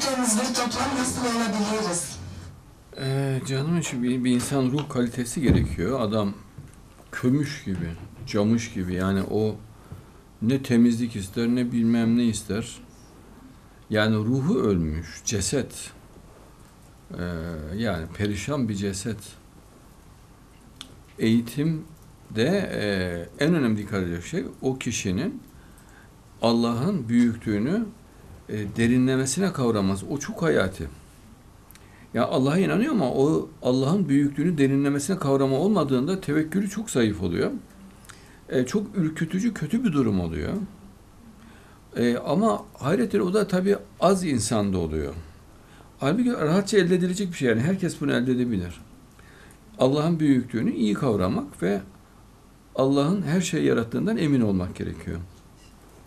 tertemiz bir toplum nasıl olabiliriz? Canım için bir insan ruh kalitesi gerekiyor. Adam kömüş gibi, camış gibi. Yani o ne temizlik ister ne bilmem ne ister. Yani ruhu ölmüş, ceset. Yani perişan bir ceset. Eğitimde en önemli dikkat edecek şey o kişinin Allah'ın büyüklüğünü derinlemesine kavraması. O çok hayati. Ya Allah'a inanıyor ama o Allah'ın büyüklüğünü derinlemesine kavrama olmadığında tevekkülü çok zayıf oluyor. Çok ürkütücü, kötü bir durum oluyor. Ama hayrettir o da tabii az insanda oluyor. Halbuki rahatça elde edilecek bir şey yani. Herkes bunu elde edebilir. Allah'ın büyüklüğünü iyi kavramak ve Allah'ın her şeyi yarattığından emin olmak gerekiyor.